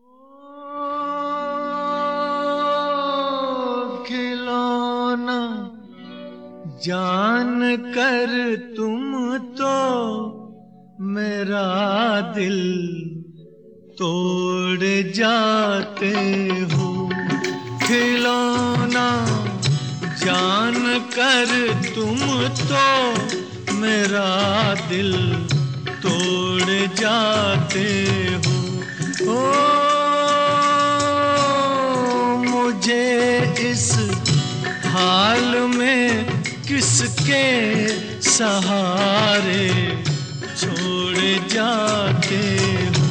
खिलौना जान कर तुम तो मेरा दिल तोड़ जाते हो। खिलौना जान कर तुम तो मेरा दिल तोड़ जाते हो। ओ मुझे इस हाल में किसके सहारे छोड़ जाते हो।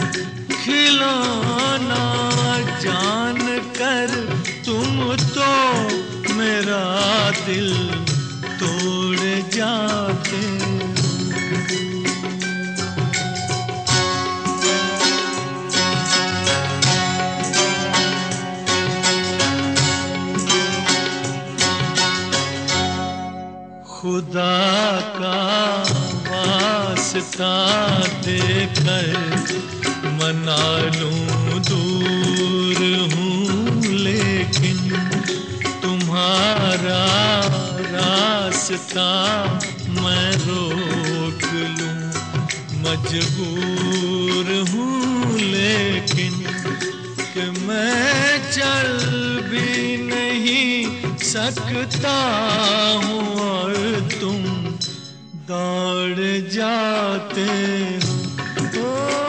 खिलौना जान कर तुम तो मेरा दिल तोड़ जाते हो। खुदा का वास्ता देकर मना लूं दूर हूँ, लेकिन तुम्हारा रास्ता मैं रोक लूं मजबूर हूँ। लेकिन कि मैं चल भी नहीं सकता हूँ और तुम दौड़ जाते हो। ओ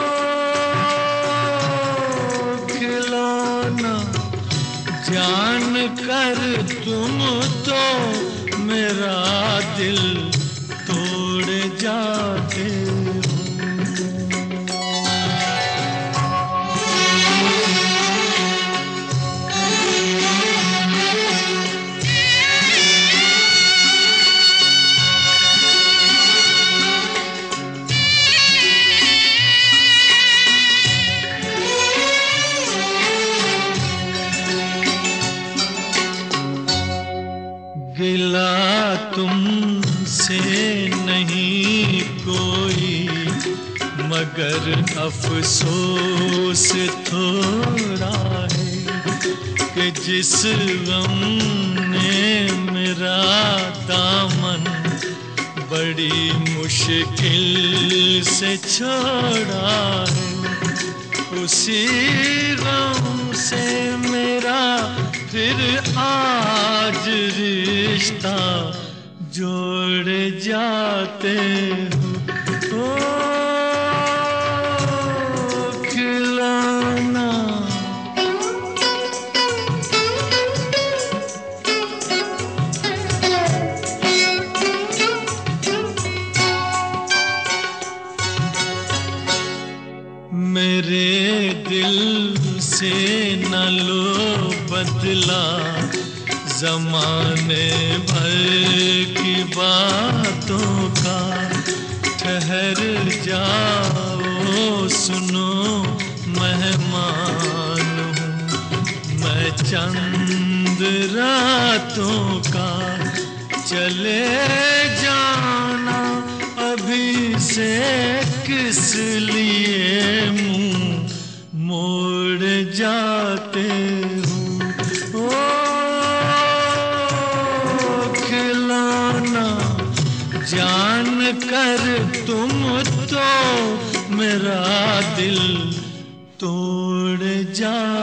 खिलौना जान कर तुम तो मेरा दिल तोड़ जाते हो। गिला तुमसे नहीं कोई मगर अफसोस थोड़ा है कि जिस गम ने मेरा दामन बड़ी मुश्किल से छोड़ा है, उसी गम से मेरा फिर आज रिश्ता जोड़ जाते हो। ओ खिलौना मेरे दिल से न लो बदला ज़माने भर की बातों का। ठहर जाओ सुनो मेहमान हूँ मैं चंद रातों का। चले जाना अभी से किस लिए मुँह मोड़ जाते हो। ओ खिलौना जान कर तुम तो मेरा दिल तोड़ जा